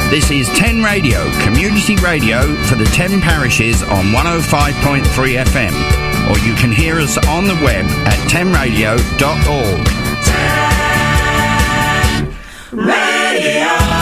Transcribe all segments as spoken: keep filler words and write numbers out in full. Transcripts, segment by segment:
This is ten Radio, community radio for the ten parishes on one oh five point three F M. Or you can hear us on the web at ten radio dot org. ten Radio.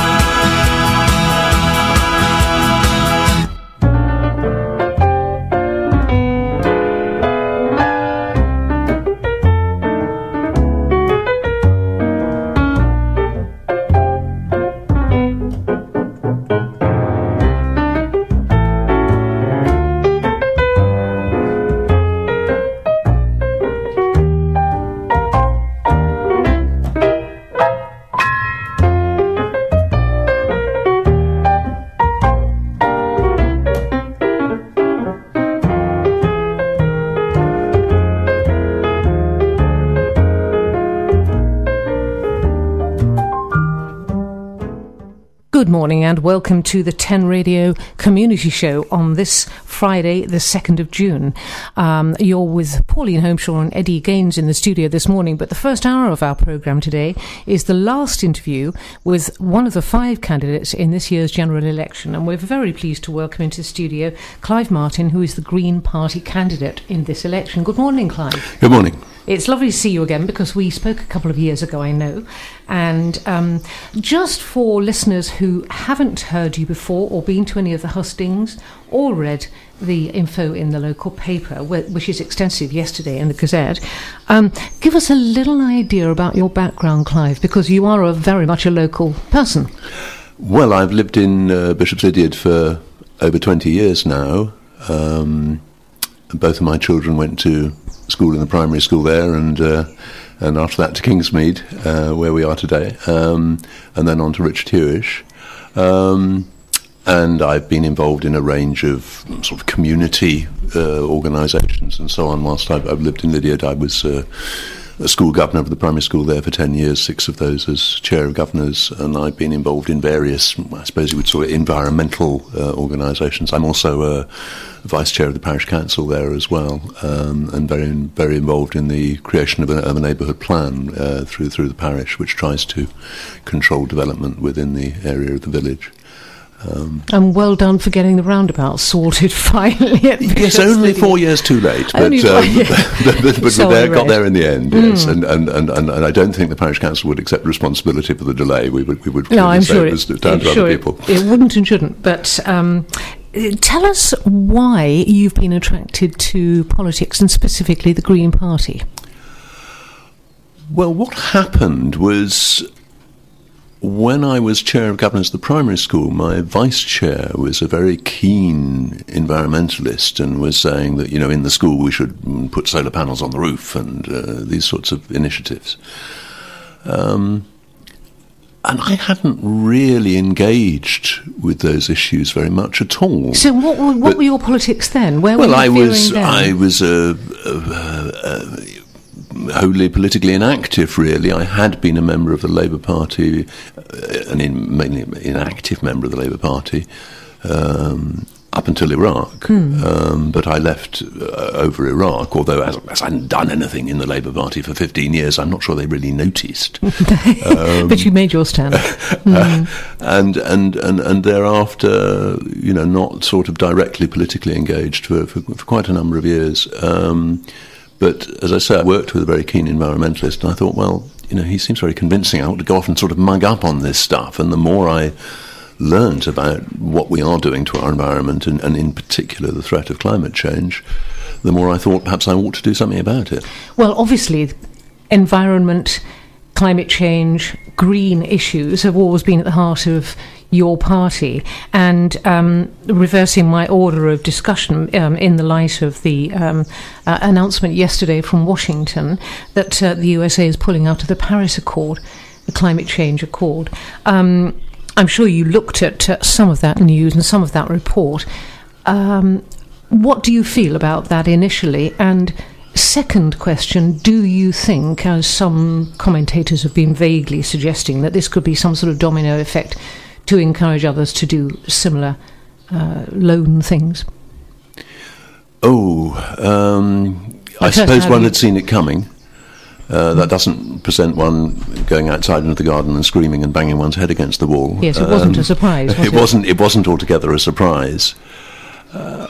Good morning and welcome to the ten Radio Community Show on this Friday, the second of June. Um, you're with Pauline Holmeshaw and Eddie Gaines in the studio this morning, but the first hour of our programme today is the last interview with one of the five candidates in this year's general election, and we're very pleased to welcome into the studio Clive Martin, who is the Green Party candidate in this election. Good morning, Clive. Good morning. It's lovely to see you again because we spoke a couple of years ago, I know. And um, just for listeners who haven't heard you before or been to any of the hustings or read the info in the local paper, which is extensive yesterday in the Gazette, um, give us a little idea about your background, Clive, because you are a very much a local person. Well, I've lived in uh, Bishop's Lydeard for over twenty years now. Um, both of my children went to school in the primary school there, and uh, and after that to Kingsmead, uh, where we are today, um, and then on to Richard Hewish. Um, and I've been involved in a range of sort of community uh, organisations and so on. Whilst I've, I've lived in Lydeard, I was uh, a school governor of the primary school there for ten years, six of those as chair of governors, and I've been involved in various, I suppose you would call it, environmental uh, organisations. I'm also a vice chair of the parish council there as well, um, and very very involved in the creation of a, of a neighbourhood plan uh, through through the parish, which tries to control development within the area of the village. Um, and well done for getting the roundabout sorted finally. At it's only four years too late, but, um, but, but, but so there, got there in the end. Mm. Yes, and, and, and, and I don't think the parish council would accept responsibility for the delay. We would we would no, I'm say sure it was it, down to sure other people. It, it wouldn't and shouldn't. But um, tell us why you've been attracted to politics and specifically the Green Party. Well, what happened was, when I was chair of governors of the primary school, my vice chair was a very keen environmentalist and was saying that, you know, in the school we should put solar panels on the roof and uh, these sorts of initiatives. Um, and I hadn't really engaged with those issues very much at all. So what were, what but, were your politics then? Where well, were you I was then? I was a... a, a, a wholly politically inactive, really. I had been a member of the Labour Party, uh, an in, mainly inactive member of the Labour Party, um, up until Iraq. Hmm. Um, but I left uh, over Iraq, although as, as I hadn't done anything in the Labour Party for fifteen years, I'm not sure they really noticed. um, but you made your stand. Hmm. uh, and, and, and, and thereafter, you know, not sort of directly politically engaged for, for, for quite a number of years. Um, But, as I say, I worked with a very keen environmentalist, and I thought, well, you know, he seems very convincing. I ought to go off and sort of mug up on this stuff. And the more I learnt about what we are doing to our environment, and, and in particular the threat of climate change, the more I thought perhaps I ought to do something about it. Well, obviously, environment, climate change, green issues have always been at the heart of your party, and um, reversing my order of discussion um, in the light of the um, uh, announcement yesterday from Washington that uh, the U S A is pulling out of the Paris Accord, the climate change accord. Um, I'm sure you looked at uh, some of that news and some of that report. Um, what do you feel about that initially? And second question, do you think, as some commentators have been vaguely suggesting, that this could be some sort of domino effect to encourage others to do similar uh, lone things? Oh, um, I suppose one had seen it coming. Uh, that doesn't present one going outside into the garden and screaming and banging one's head against the wall. Yes, it wasn't um, a surprise, was it, it? wasn't. It wasn't altogether a surprise. Uh,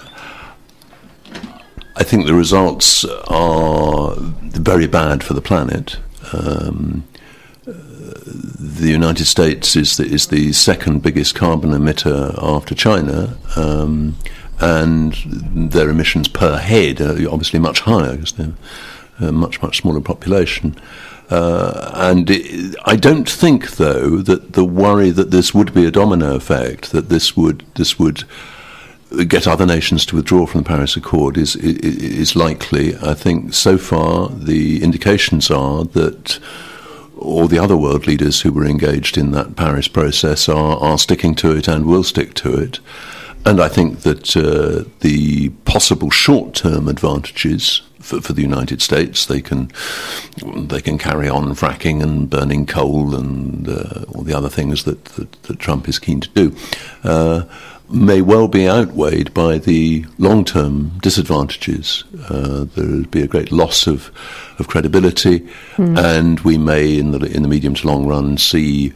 I think the results are very bad for the planet. Um, the United States is the, is the second biggest carbon emitter after China, um, and their emissions per head are obviously much higher because they're a much, much smaller population. Uh, and it, I don't think, though, that the worry that this would be a domino effect, that this would this would get other nations to withdraw from the Paris Accord is, is, is likely. I think so far the indications are that all the other world leaders who were engaged in that Paris process are, are sticking to it and will stick to it. And I think that uh, the possible short-term advantages for, for the United States, they can they can carry on fracking and burning coal and uh, all the other things that, that, that Trump is keen to do, uh, may well be outweighed by the long-term disadvantages. Uh, there would be a great loss of, of credibility, mm. and we may, in the in the medium to long run, see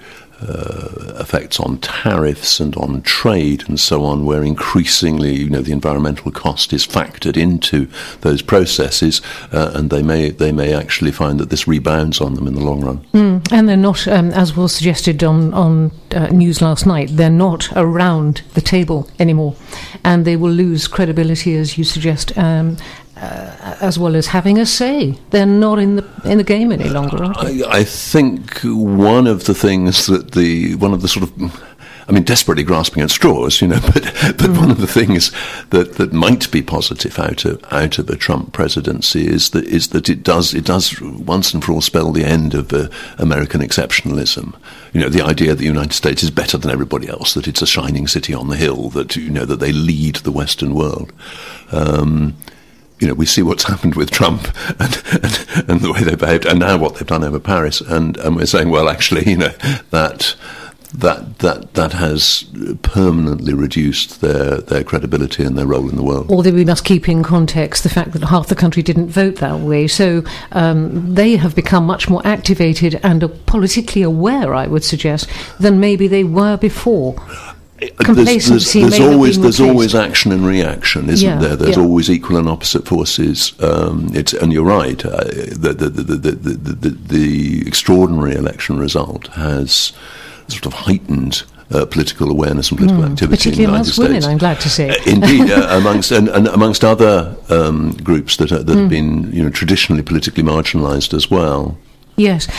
Uh, effects on tariffs and on trade and so on, where increasingly, you know, the environmental cost is factored into those processes, uh, and they may they may actually find that this rebounds on them in the long run. Mm, and they're not, um, as was suggested on on uh, news last night, they're not around the table anymore, and they will lose credibility, as you suggest. Um, Uh, as well as having a say. They're not in the in the game any longer, are they? I, I think one of the things that the one of the sort of I mean, desperately grasping at straws, you know, but but mm. one of the things that, that might be positive out of out of a Trump presidency is that is that it does it does once and for all spell the end of uh, American exceptionalism. You know, the idea that the United States is better than everybody else, that it's a shining city on the hill, that you know that they lead the Western world. Um, You know, we see what's happened with Trump and, and and the way they behaved, and now what they've done over Paris, and, and we're saying, well, actually, you know, that that that that has permanently reduced their their credibility and their role in the world. Although we must keep in context the fact that half the country didn't vote that way, so um, they have become much more activated and are politically aware, I would suggest, than maybe they were before. There's, there's, there's always there's always action and reaction, isn't yeah, there? There's yeah. always equal and opposite forces. Um, it's and you're right. Uh, the, the, the, the, the, the, the extraordinary election result has sort of heightened uh, political awareness and political mm, activity in the United States. Particularly amongst women, I'm glad to say. Uh, indeed, uh, amongst and, and amongst other um, groups that are, that mm. have been, you know, traditionally politically marginalised as well. Yes.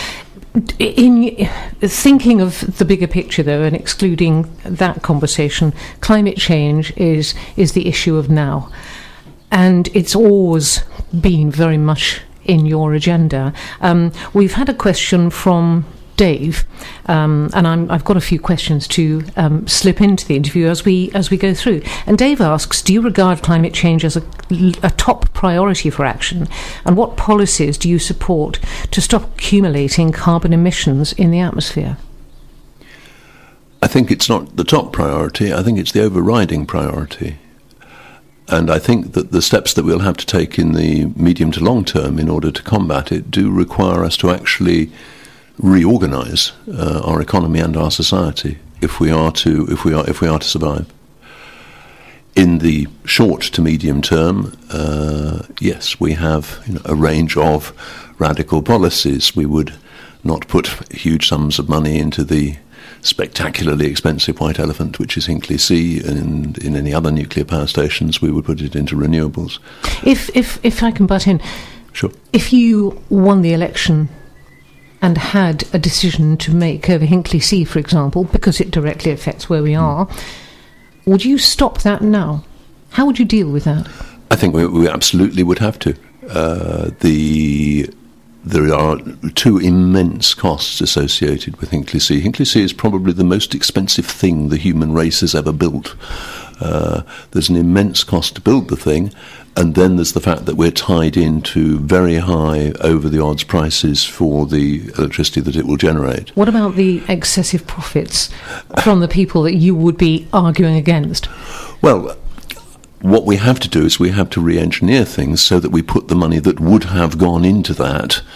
In thinking of the bigger picture, though, and excluding that conversation, climate change is is the issue of now, and it's always been very much in your agenda. Um, we've had a question from Dave, um, and I'm, I've got a few questions to um, slip into the interview as we as we go through. And Dave asks, do you regard climate change as a, a top priority for action? And what policies do you support to stop accumulating carbon emissions in the atmosphere? I think it's not the top priority. I think it's the overriding priority. And I think that the steps that we'll have to take in the medium to long term in order to combat it do require us to actually reorganise uh, our economy and our society if we are to if we are if we are to survive. In the short to medium term, uh, yes, we have, you know, a range of radical policies. We would not put huge sums of money into the spectacularly expensive white elephant, which is Hinkley C, and in any other nuclear power stations, we would put it into renewables. If if if I can butt in, sure. If you won the election and had a decision to make over Hinkley C, for example, because it directly affects where we are, mm. would you stop that now? How would you deal with that? I think we, we absolutely would have to. Uh, the there are two immense costs associated with Hinkley C. Hinkley C is probably the most expensive thing the human race has ever built. Uh, there's an immense cost to build the thing, and then there's the fact that we're tied into very high over-the-odds prices for the electricity that it will generate. What about the excessive profits from the people that you would be arguing against? Well, what we have to do is we have to re-engineer things so that we put the money that would have gone into that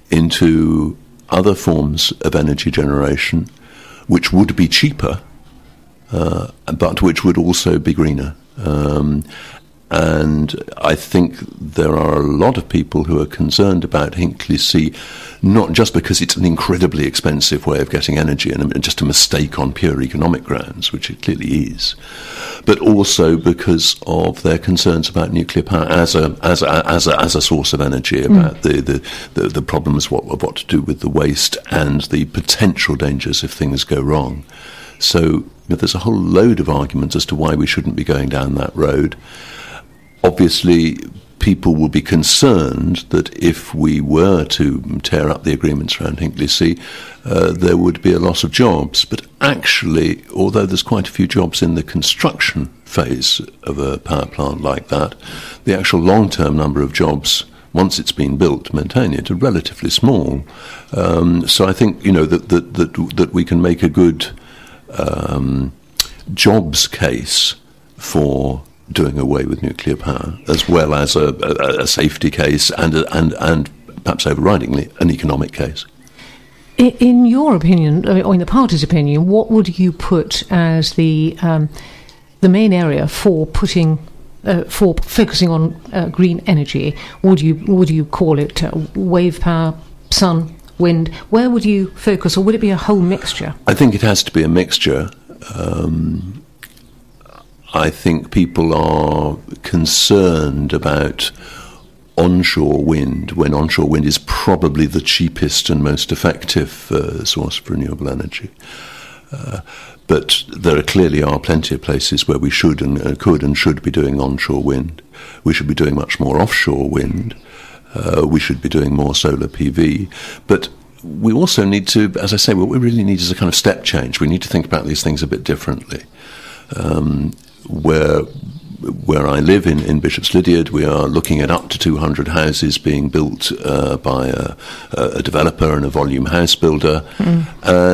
into other forms of energy generation, which would be cheaper, uh, but which would also be greener. Um, and I think there are a lot of people who are concerned about Hinkley C, not just because it's an incredibly expensive way of getting energy and just a mistake on pure economic grounds, which it clearly is, but also because of their concerns about nuclear power as a as a, as a, as a source of energy, about mm. the, the, the, the problems what, of what to do with the waste and the potential dangers if things go wrong. So you know, there's a whole load of arguments as to why we shouldn't be going down that road. Obviously, people will be concerned that if we were to tear up the agreements around Hinkley C, uh, there would be a loss of jobs. But actually, although there's quite a few jobs in the construction phase of a power plant like that, the actual long-term number of jobs, once it's been built, maintain it, are relatively small. Um, so I think, you know, that that that, that we can make a good um, jobs case for doing away with nuclear power, as well as a, a, a safety case and, a, and and perhaps overridingly an economic case. In, in your opinion, or in the party's opinion, what would you put as the um, the main area for putting uh, for focusing on uh, green energy? Would you would you call it uh, wave power, sun, wind? Where would you focus, or would it be a whole mixture? I think it has to be a mixture. Um, I think people are concerned about onshore wind, when onshore wind is probably the cheapest and most effective uh, source of renewable energy. Uh, but there are clearly are plenty of places where we should and uh, could and should be doing onshore wind. We should be doing much more offshore wind. Uh, we should be doing more solar P V. But we also need to, as I say, what we really need is a kind of step change. We need to think about these things a bit differently. Um, where where I live in, in Bishop's Lydeard, we are looking at up to two hundred houses being built uh, by a, a developer and a volume house builder. Mm.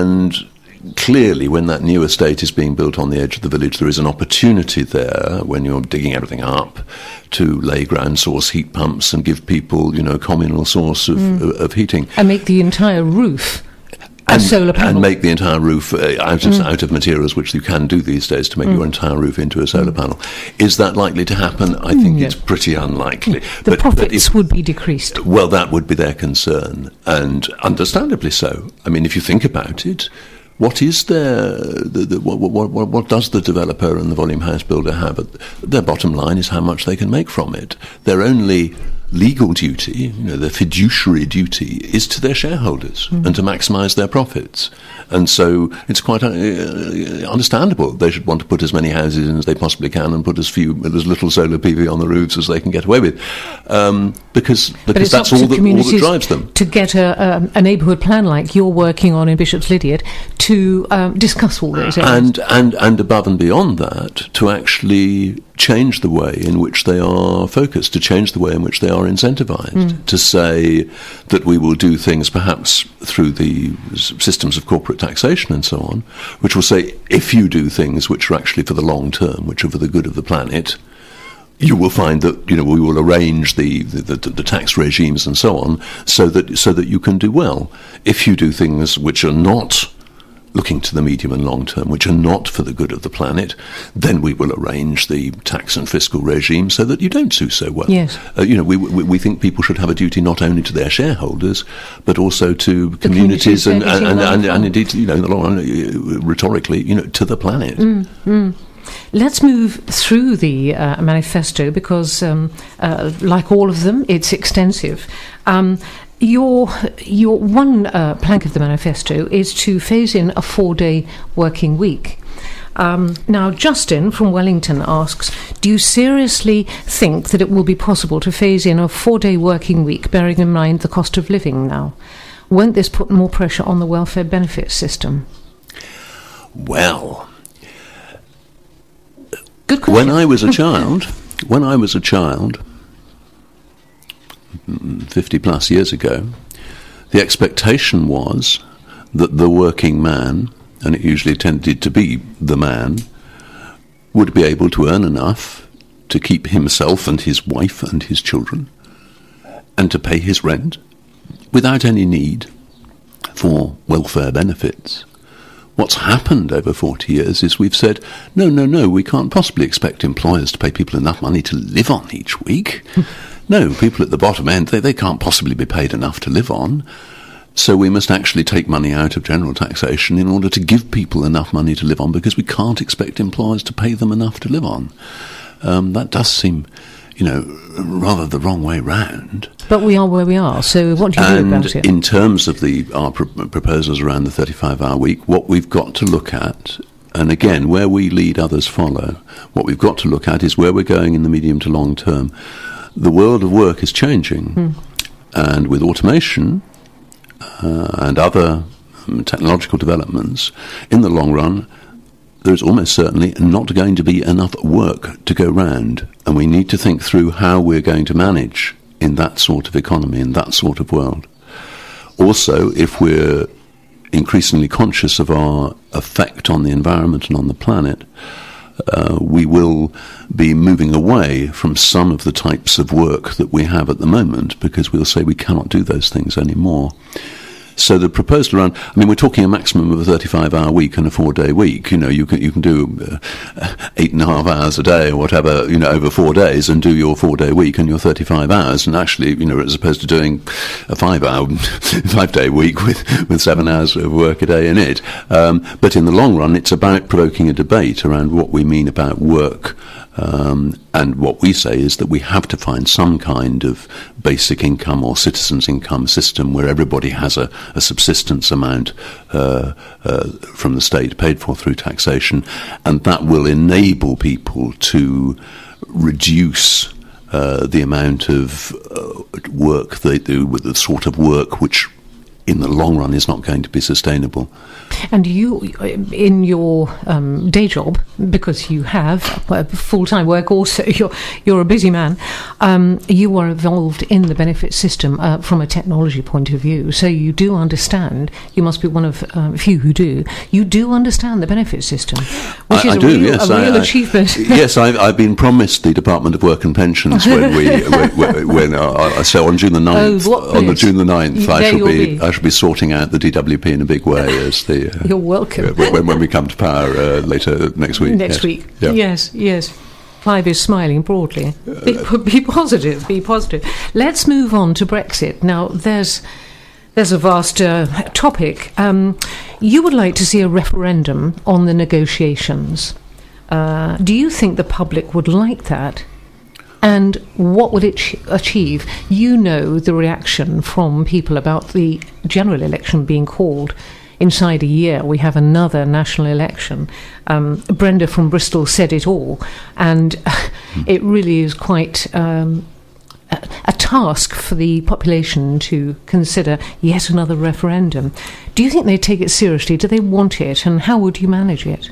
And clearly, when that new estate is being built on the edge of the village, there is an opportunity there, when you're digging everything up, to lay ground source heat pumps and give people, you know, a communal source of, mm. of, of heating. And make the entire roof And, solar panel. and make the entire roof uh, out of mm. out of materials, which you can do these days, to make mm. your entire roof into a solar mm. panel. Is that likely to happen? I think mm, it's yeah. pretty unlikely. Mm. The but, profits but if, would be decreased. Well, that would be their concern, and understandably so. I mean, if you think about it, what is their the, the, what, what, what, what does the developer and the volume house builder have? Their bottom line is how much they can make from it. Their only legal duty, you know, their fiduciary duty, is to their shareholders mm. and to maximise their profits. And so it's quite uh, understandable they should want to put as many houses in as they possibly can and put as few, as little solar P V on the roofs as they can get away with, um, because because that's all that, all that drives them. To get a, um, a neighbourhood plan like you're working on in Bishop's Lydeard to um, discuss all those areas. And, and, and above and beyond that, to actually change the way in which they are focused, to change the way in which they are incentivised, mm. to say that we will do things perhaps through the systems of corporate taxation and so on, which will say if you do things which are actually for the long term, which are for the good of the planet, you will find that, you know, we will arrange the, the, the, the tax regimes and so on so that so that you can do well. If you do things which are not looking to the medium and long term, which are not for the good of the planet, then we will arrange the tax and fiscal regime so that you don't do so well. Yes. Uh, you know, we, we we think people should have a duty not only to their shareholders, but also to the communities and and, and, and, and indeed, you know, in the long run, rhetorically, you know, to the planet. Mm, mm. Let's move through the uh, manifesto because, um, uh, like all of them, it's extensive. Um, Your your one uh, plank of the manifesto is to phase in a four-day working week. Um, now, Justin from Wellington asks, do you seriously think that it will be possible to phase in a four-day working week, bearing in mind the cost of living now? Won't this put more pressure on the welfare benefits system? Well, good question. When I was a child, when I was a child, fifty plus years ago, the expectation was that the working man, and it usually tended to be the man, would be able to earn enough to keep himself and his wife and his children and to pay his rent without any need for welfare benefits. What's happened over forty years is we've said, no, no, no, we can't possibly expect employers to pay people enough money to live on each week. No, people at the bottom end, they, they can't possibly be paid enough to live on. So we must actually take money out of general taxation in order to give people enough money to live on, because we can't expect employers to pay them enough to live on. Um, that does seem, you know, rather the wrong way round. But we are where we are, so what do you and do about it? In terms of the our pr- proposals around the thirty-five hour week, what we've got to look at, and again, where we lead, others follow, what we've got to look at is where we're going in the medium to long term. The world of work is changing, mm. and with automation uh, and other um, technological developments, in the long run, there's almost certainly not going to be enough work to go round, and we need to think through how we're going to manage in that sort of economy, in that sort of world. Also, if we're increasingly conscious of our effect on the environment and on the planet, uh, we will be moving away from some of the types of work that we have at the moment, because we'll say we cannot do those things anymore. So the proposal around, I mean, we're talking a maximum of a thirty-five hour week and a four-day week. You know, you can you can do uh, eight and a half hours a day or whatever, you know, over four days and do your four-day week and your thirty-five hours. And actually, you know, as opposed to doing a five-hour, five-day week with, with seven hours of work a day in it. Um, but in the long run, it's about provoking a debate around what we mean about work. Um, and what we say is that we have to find some kind of basic income or citizens' income system where everybody has a, a subsistence amount uh, uh, from the state paid for through taxation, and that will enable people to reduce uh, the amount of uh, work they do, with the sort of work which in the long run is not going to be sustainable. And you, in your um, day job, because you have full-time work also, you're, you're a busy man, um, you are involved in the benefit system uh, from a technology point of view. So you do understand, you must be one of a uh, few who do, you do understand the benefit system, which I, is I a do, real, yes, a real I, achievement. I, yes, I've, I've been promised the Department of Work and Pensions when we, when, when uh, so on June the ninth, oh, on the June the ninth, I shall be, be, I shall be sorting out the D W P in a big way as the. Uh, You're welcome. When, when we come to power uh, later next week. Next yes. week, yeah. yes, yes. Clive is smiling broadly. Be, be positive, be positive. Let's move on to Brexit. Now, there's there's a vast uh, topic. Um, you would like to see a referendum on the negotiations. Uh, do you think the public would like that? And what would it ch- achieve? You know the reaction from people about the general election being called. Inside a year, we have another national election. Um, Brenda from Bristol said it all, and mm. it really is quite um, a, a task for the population to consider yet another referendum. Do you think they take it seriously? Do they want it? And how would you manage it?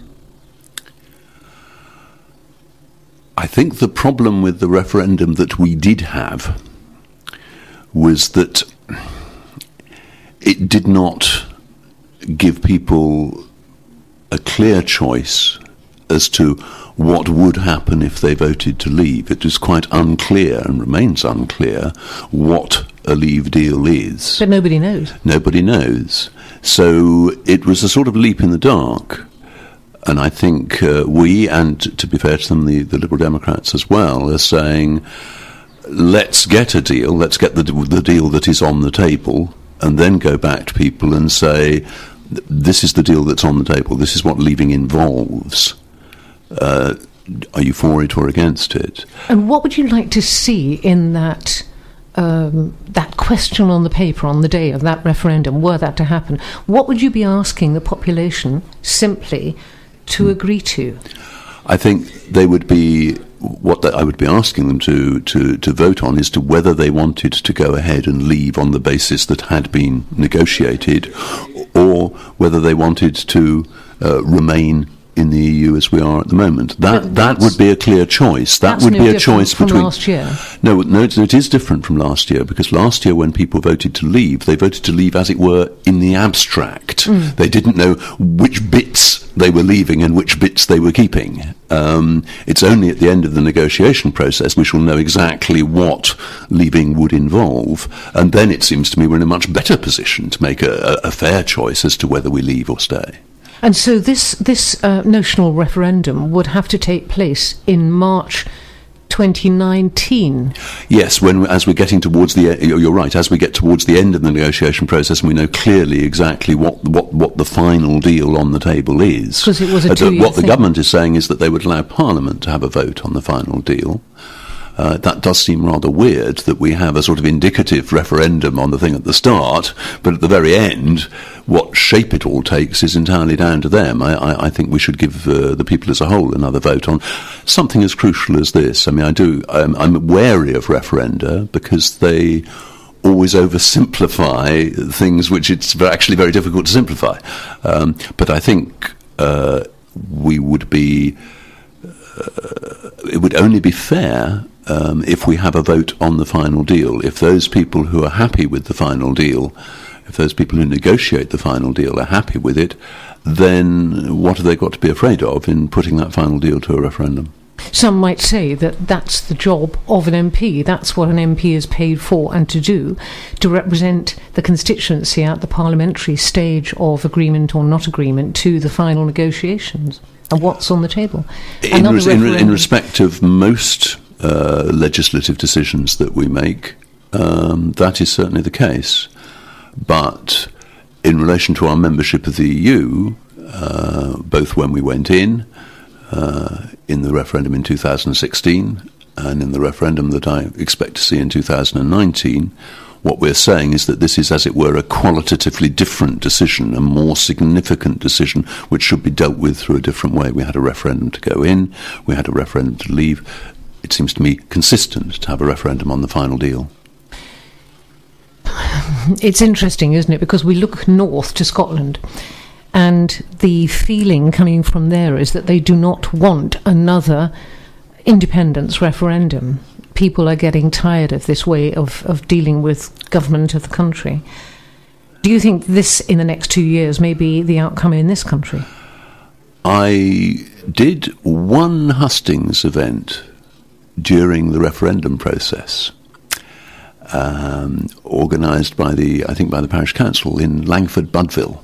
I think the problem with the referendum that we did have was that it did not give people a clear choice as to what would happen if they voted to leave. It is quite unclear, and remains unclear, what a leave deal is. But nobody knows. Nobody knows. So it was a sort of leap in the dark. And I think uh, we, and to be fair to them, the, the Liberal Democrats as well, are saying, let's get a deal, let's get the, the deal that is on the table, and then go back to people and say, this is the deal that's on the table, this is what leaving involves. Uh, are you for it or against it? And what would you like to see in that um, that question on the paper on the day of that referendum, were that to happen? What would you be asking the population simply to hmm. agree to? I think they would be, what I would be asking them to, to, to vote on is to whether they wanted to go ahead and leave on the basis that had been negotiated, or whether they wanted to uh, remain in the E U as we are at the moment. That that would be a clear choice. That would no be a choice from between last year. No, no, it, it is different from last year, because last year when people voted to leave, they voted to leave as it were in the abstract. Mm. They didn't know which bits they were leaving and which bits they were keeping. Um, it's only at the end of the negotiation process we shall know exactly what leaving would involve, and then it seems to me we're in a much better position to make a, a, a fair choice as to whether we leave or stay. And so this this uh, notional referendum would have to take place in March twenty nineteen. Yes, when as we're getting towards the you're right, as we get towards the end of the negotiation process, and we know clearly exactly what what, what the final deal on the table is. Because it was a uh, two-year What the thing. government is saying is that they would allow Parliament to have a vote on the final deal. Uh, that does seem rather weird that we have a sort of indicative referendum on the thing at the start, but at the very end, what shape it all takes is entirely down to them. I, I, I think we should give uh, the people as a whole another vote on something as crucial as this. I mean, I do. I'm, I'm wary of referenda because they always oversimplify things which it's actually very difficult to simplify. Um, but I think uh, we would be. Uh, it would only be fair um, if we have a vote on the final deal. If those people who are happy with the final deal, if those people who negotiate the final deal are happy with it, then what have they got to be afraid of in putting that final deal to a referendum? Some might say that that's the job of an M P. That's what an M P is paid for and to do, to represent the constituency at the parliamentary stage of agreement or not agreement to the final negotiations. And what's on the table? In, res- in, re- in respect of most uh, legislative decisions that we make, um, that is certainly the case. But in relation to our membership of the E U, uh, both when we went in, uh, in the referendum in two thousand sixteen, and in the referendum that I expect to see in two thousand nineteen, what we're saying is that this is, as it were, a qualitatively different decision, a more significant decision, which should be dealt with through a different way. We had a referendum to go in, we had a referendum to leave. It seems to me consistent to have a referendum on the final deal. It's interesting, isn't it? Because we look north to Scotland, and the feeling coming from there is that they do not want another independence referendum. People are getting tired of this way of, of dealing with government of the country. Do you think this, in the next two years, may be the outcome in this country? I did one hustings event during the referendum process, um, organised by the, I think, by the parish council in Langford, Budville.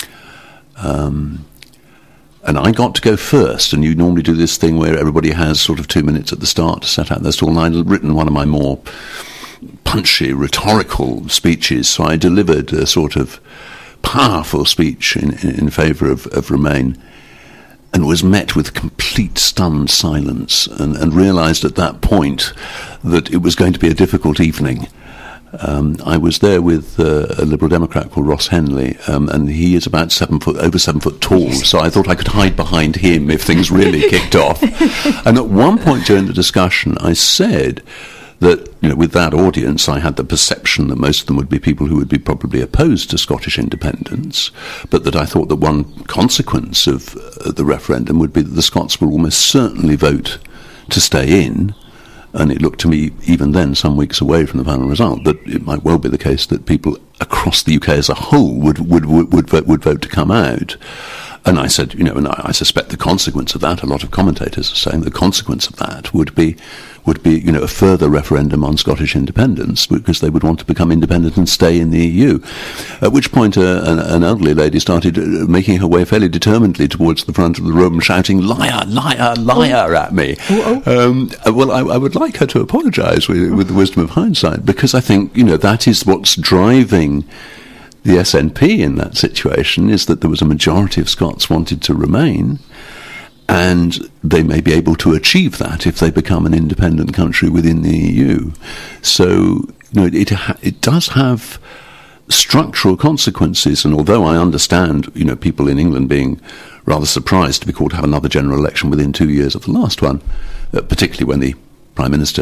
Um, And I got to go first, and you normally do this thing where everybody has sort of two minutes at the start to set out their stall, and I'd written one of my more punchy, rhetorical speeches, so I delivered a sort of powerful speech in, in, in favour of, of Remain, and was met with complete stunned silence, and, and realised at that point that it was going to be a difficult evening. Um, I was there with uh, a Liberal Democrat called Ross Henley, um, and he is about seven foot, over seven foot tall, so I thought I could hide behind him if things really kicked off. And at one point during the discussion, I said that, you know, with that audience, I had the perception that most of them would be people who would be probably opposed to Scottish independence, but that I thought that one consequence of uh, the referendum would be that the Scots will almost certainly vote to stay in. And it looked to me, even then, some weeks away from the final result, that it might well be the case that people across the U K as a whole would would would, would, vote, would vote to come out. And I said, you know, and I, I suspect the consequence of that, a lot of commentators are saying the consequence of that would be, would be, you know, a further referendum on Scottish independence, because they would want to become independent and stay in the E U. At which point uh, an, an elderly lady started uh, making her way fairly determinedly towards the front of the room, shouting, "Liar, liar, liar," at me. Oh, oh. Um, well, I, I would like her to apologise with, with the wisdom of hindsight, because I think, you know, that is what's driving the S N P in that situation, is that there was a majority of Scots wanted to remain, and they may be able to achieve that if they become an independent country within the E U. So, you know, it ha- it does have structural consequences, and although I understand, you know, people in England being rather surprised to be called to have another general election within two years of the last one, uh, particularly when the Prime Minister had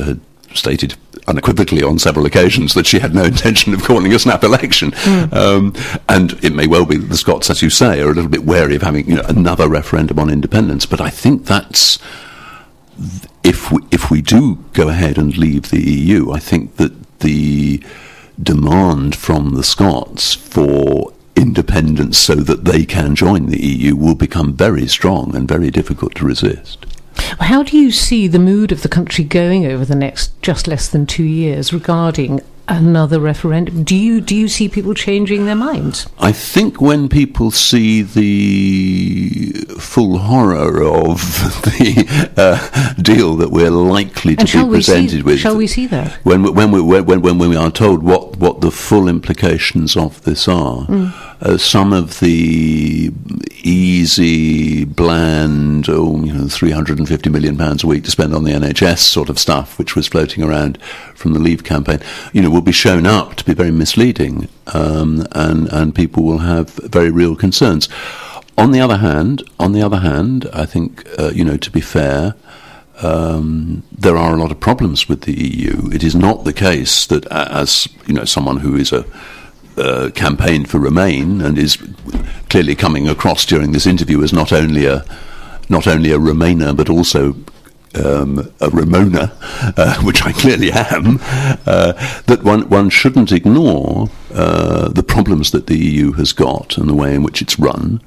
stated unequivocally on several occasions that she had no intention of calling a snap election. Mm. Um, and it may well be that the Scots, as you say, are a little bit wary of having, you know, another referendum on independence. But I think that's, if we, if we do go ahead and leave the E U, I think that the demand from the Scots for independence so that they can join the E U will become very strong and very difficult to resist. How do you see the mood of the country going over the next just less than two years regarding another referendum? Do you do you see people changing their minds? I think when people see the full horror of the uh, deal that we're likely to be presented see, with, shall we see that? When when we when when we are told what, what the full implications of this are, mm. uh, some of the easy, bland, oh, you know, three hundred and fifty million pounds a week to spend on the N H S sort of stuff, which was floating around from the Leave campaign, you know, will be shown up to be very misleading, um, and and people will have very real concerns. On the other hand, on the other hand, I think uh, you know, to be fair, um, there are a lot of problems with the E U. It is not the case that, as you know, someone who is a uh, campaigned for Remain and is clearly coming across during this interview as not only a not only a Remainer but also Um, a Ramona, uh, which I clearly am, uh, that one one shouldn't ignore uh, the problems that the E U has got and the way in which it's run,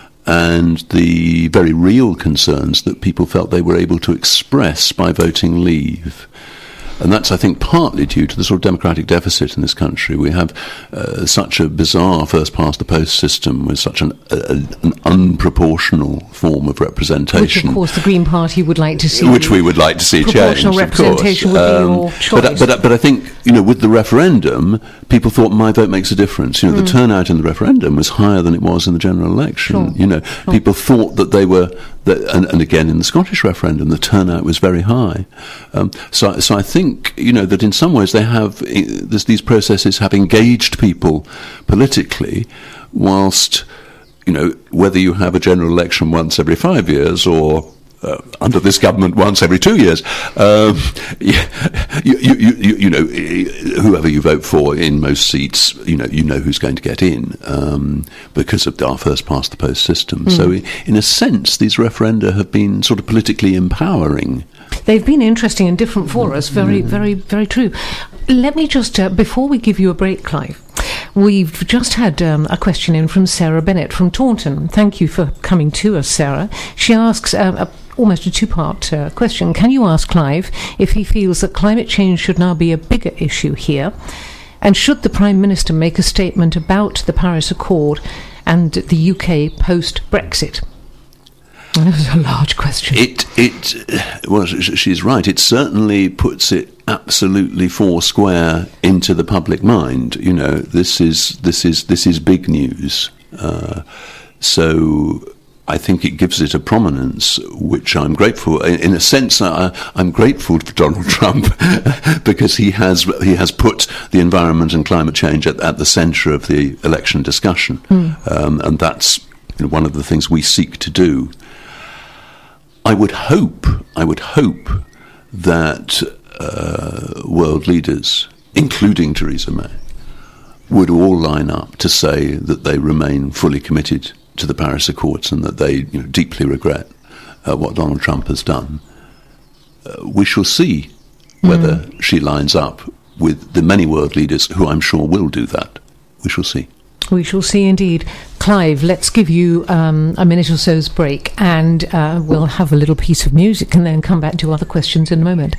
and the very real concerns that people felt they were able to express by voting Leave. And that's, I think, partly due to the sort of democratic deficit in this country. We have uh, such a bizarre first-past-the-post system with such an, a, an unproportional form of representation. Which, of course, the Green Party would like to see. Which we would like to see changed, proportional representation would be um, your choice. But, but, but I think, you know, with the referendum, people thought my vote makes a difference. You know, mm. the turnout in the referendum was higher than it was in the general election. Sure. You know, sure. People thought that they were... That, and, and again, in the Scottish referendum, the turnout was very high. Um, so, so I think, you know, that in some ways they have, this, these processes have engaged people politically, whilst, you know, whether you have a general election once every five years or uh, under this government once every two years, um, you, you, you, you, you know, whoever you vote for in most seats, you know, you know who's going to get in um, because of our first-past-the-post system. Mm. So, in a sense, these referenda have been sort of politically empowering. They've been interesting and different for us. Very, mm. very, very true. Let me just, uh, before we give you a break, Clive, we've just had um, a question in from Sarah Bennett from Taunton. Thank you for coming to us, Sarah. She asks um, a, almost a two-part uh, question. Can you ask Clive if he feels that climate change should now be a bigger issue here? And should the Prime Minister make a statement about the Paris Accord and the U K post-Brexit? That was a large question. It, it, well, she's right. It certainly puts it absolutely four square into the public mind. You know, this is this is this is big news. Uh, so I think it gives it a prominence, which I'm grateful. In a sense, I, I'm grateful to Donald Trump because he has he has put the environment and climate change at, at the centre of the election discussion, mm. um, and that's, you know, one of the things we seek to do. I would hope, I would hope that uh, world leaders, including Theresa May, would all line up to say that they remain fully committed to the Paris Accords and that they, you know, deeply regret uh, what Donald Trump has done. Uh, we shall see whether mm. she lines up with the many world leaders who I'm sure will do that. We shall see. We shall see indeed. Clive, let's give you um, a minute or so's break, and uh, we'll have a little piece of music and then come back to other questions in a moment.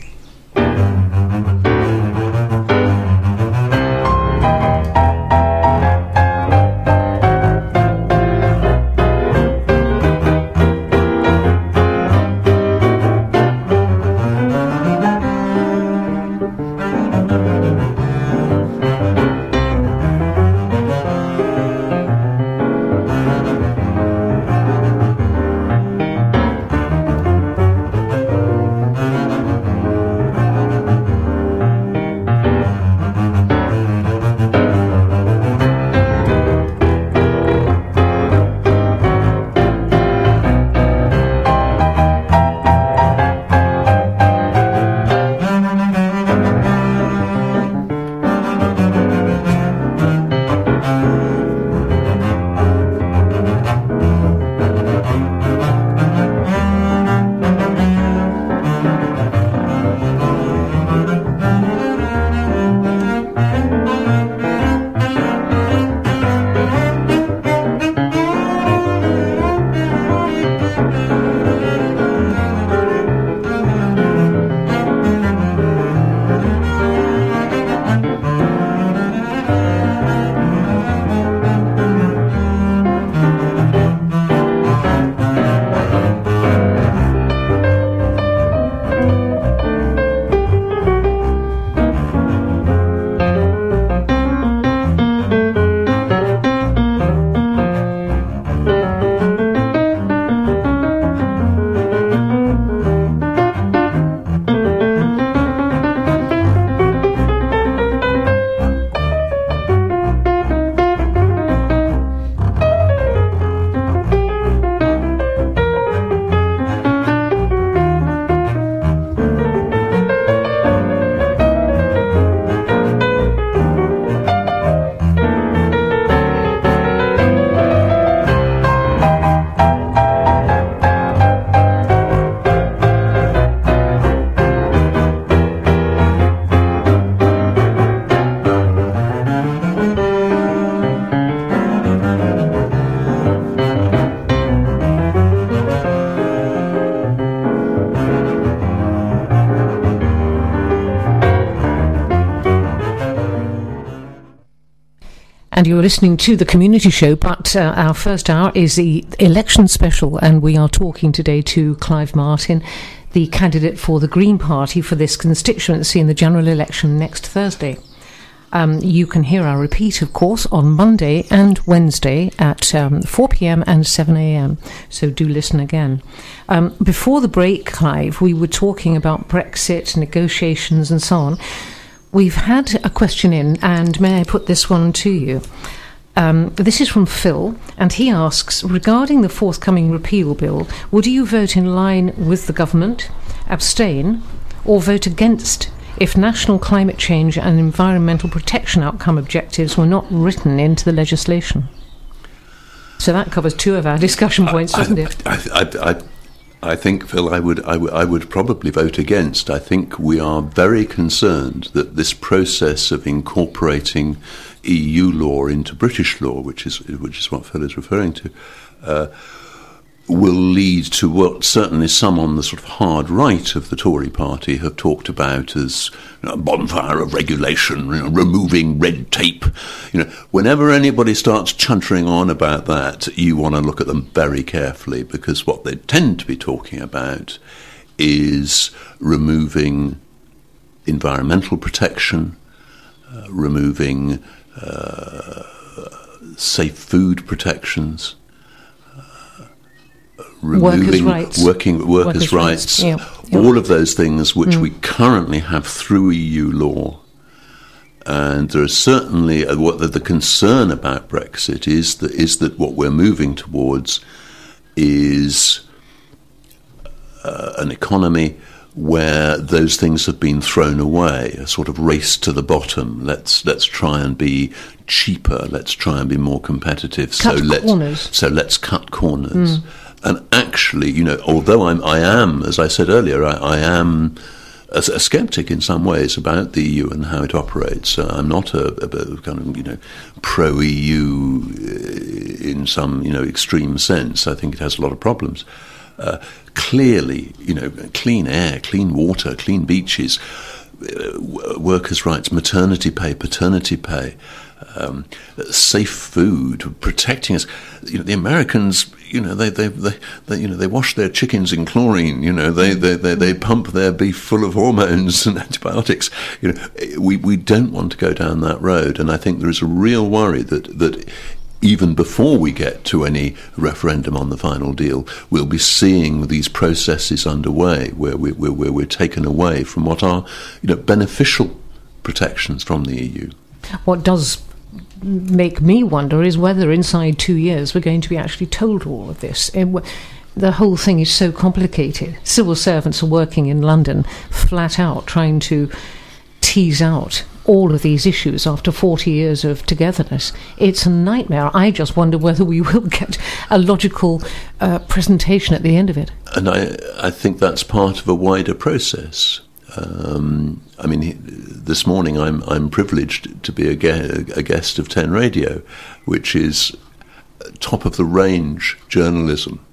and you're listening to the Community Show, but uh, our first hour is the election special, and we are talking today to Clive Martin, the candidate for the Green Party for this constituency in the general election next Thursday. Um, you can hear our repeat, of course, on Monday and Wednesday at um, four p.m. and seven a.m, so do listen again. Um, before the break, Clive, we were talking about Brexit, negotiations and so on. We've had a question in, and may I put this one to you? Um, this is from Phil, and he asks, regarding the forthcoming repeal bill, would you vote in line with the government, abstain, or vote against if national climate change and environmental protection outcome objectives were not written into the legislation? So that covers two of our discussion points, doesn't I, it? I, I, I, I think, Phil, I would, I, w- I would probably vote against. I think we are very concerned that this process of incorporating E U law into British law, which is which is what Phil is referring to, uh, will lead to what certainly some on the sort of hard right of the Tory party have talked about as, you know, a bonfire of regulation, you know, removing red tape. You know, whenever anybody starts chuntering on about that, you want to look at them very carefully, because what they tend to be talking about is removing environmental protection, uh, removing uh, safe food protections, removing workers' rights, working workers', workers rights, rights. Yeah. all of those things which Mm. we currently have through E U law. And there is certainly uh, what the, the concern about Brexit is that is that what we're moving towards is uh, an economy where those things have been thrown away, a sort of race to the bottom. Let's let's try and be cheaper. Let's try and be more competitive. Cut so let's corners. so let's cut corners. Mm. And actually, you know, although I'm, I am, as I said earlier, I, I am a, a skeptic in some ways about the E U and how it operates. Uh, I'm not a, a, a kind of, you know, pro-E U in some, you know, extreme sense. I think it has a lot of problems. Uh, clearly, you know, clean air, clean water, clean beaches, uh, workers' rights, maternity pay, paternity pay, um, safe food, protecting us. You know, the Americans, you know, they, they, they, they, you know, they wash their chickens in chlorine. You know, they, they, they, they pump their beef full of hormones and antibiotics. You know, we, we don't want to go down that road, and I think there is a real worry that that even before we get to any referendum on the final deal, we'll be seeing these processes underway where we where, where we're taken away from what are, you know, beneficial protections from the E U. What does make me wonder is whether inside two years we're going to be actually told all of this. It, the whole thing is so complicated. Civil servants are working in London flat out trying to tease out all of these issues after forty years of togetherness. It's a nightmare. I just wonder whether we will get a logical uh, presentation at the end of it. And I, I think that's part of a wider process. Um, I mean, this morning I'm I'm privileged to be a, ge- a guest of ten Radio, which is top of the range journalism.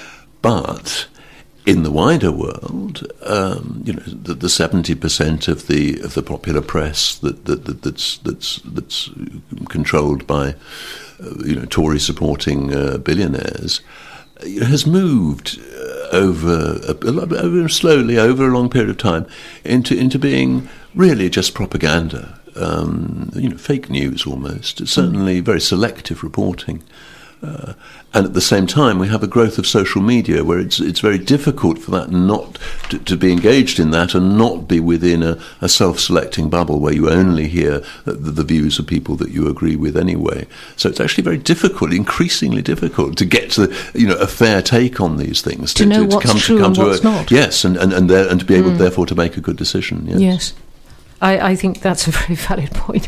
But in the wider world, um, you know, the, the seventy percent of the of the popular press that, that, that that's that's that's controlled by uh, you know, Tory supporting uh, billionaires has moved over, over slowly over a long period of time into into being really just propaganda, um, you know, fake news almost. It's certainly very selective reporting. Uh, and at the same time, we have a growth of social media where it's it's very difficult for that not to, to be engaged in that and not be within a, a self-selecting bubble where you only hear the, the views of people that you agree with anyway. So it's actually very difficult, increasingly difficult, to get to the, you know, a fair take on these things. To, to know to, to what's come, true to come and to what's a, not. Yes, and and and, there, and to be able, mm. therefore, to make a good decision. Yes. Yes. I, I think that's a very valid point.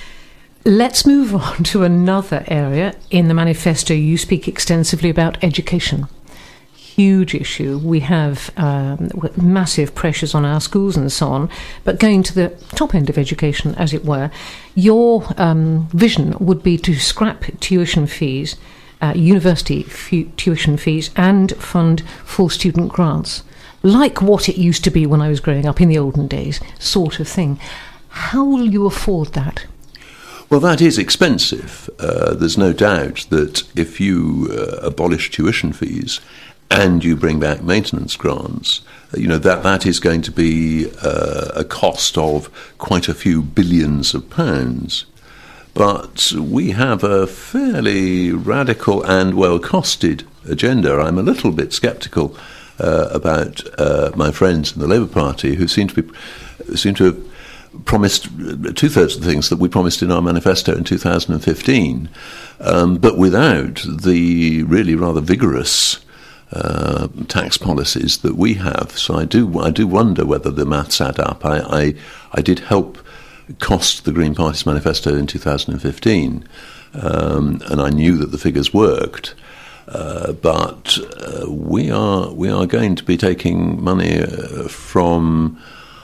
Let's move on to another area. In the manifesto, you speak extensively about education. Huge issue. We have um, massive pressures on our schools and so on, but going to the top end of education, as it were, your um, vision would be to scrap tuition fees, uh, university f- tuition fees, and fund full student grants, like what it used to be when I was growing up in the olden days, sort of thing. How will you afford that? Well, that is expensive. Uh, there's no doubt that if you uh, abolish tuition fees and you bring back maintenance grants, you know, that, that is going to be uh, a cost of quite a few billions of pounds. But we have a fairly radical and well-costed agenda. I'm a little bit sceptical uh, about uh, my friends in the Labour Party who seem to be seem to have promised two-thirds of the things that we promised in our manifesto in two thousand fifteen, um, but without the really rather vigorous uh, tax policies that we have. So I do I do wonder whether the maths add up. I, I, I did help cost the Green Party's manifesto in two thousand fifteen, um, and I knew that the figures worked. Uh, but uh, we are we are going to be taking money uh, from